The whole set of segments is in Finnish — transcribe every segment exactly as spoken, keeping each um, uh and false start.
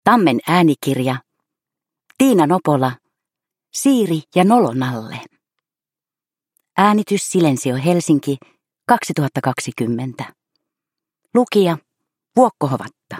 Tammen äänikirja. Tiina Nopola. Siiri ja Nolonalle. Äänitys Silensio Helsinki kaksituhattakaksikymmentä. Lukija Vuokko Hovatta.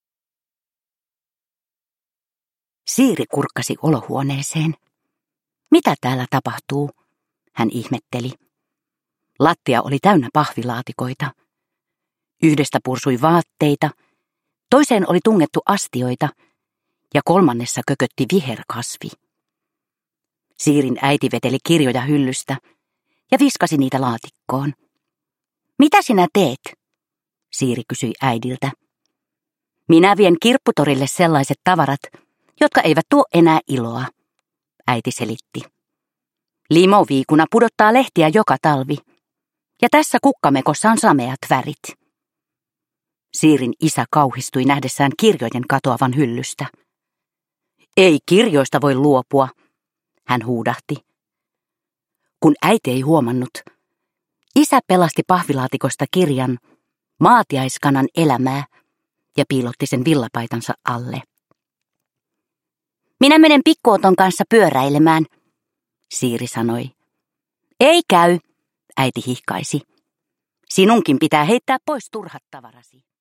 Siiri kurkkasi olohuoneeseen. Mitä täällä tapahtuu? Hän ihmetteli. Lattia oli täynnä pahvilaatikoita. Yhdestä pursui vaatteita, toiseen oli tungettu astioita ja kolmannessa kökötti viherkasvi. Siirin äiti veteli kirjoja hyllystä ja viskasi niitä laatikkoon. Mitä sinä teet? Siiri kysyi äidiltä. Minä vien kirpputorille sellaiset tavarat, jotka eivät tuo enää iloa, äiti selitti. Limoviikuna pudottaa lehtiä joka talvi, ja tässä kukkamekossa on sameat värit. Siirin isä kauhistui nähdessään kirjojen katoavan hyllystä. Ei kirjoista voi luopua, hän huudahti. Kun äiti ei huomannut, isä pelasti pahvilaatikosta kirjan Maatiaiskanan elämää ja piilotti sen villapaitansa alle. Minä menen pikkuoton kanssa pyöräilemään, Siiri sanoi. Ei käy, äiti hihkaisi. Sinunkin pitää heittää pois turhat tavarasi.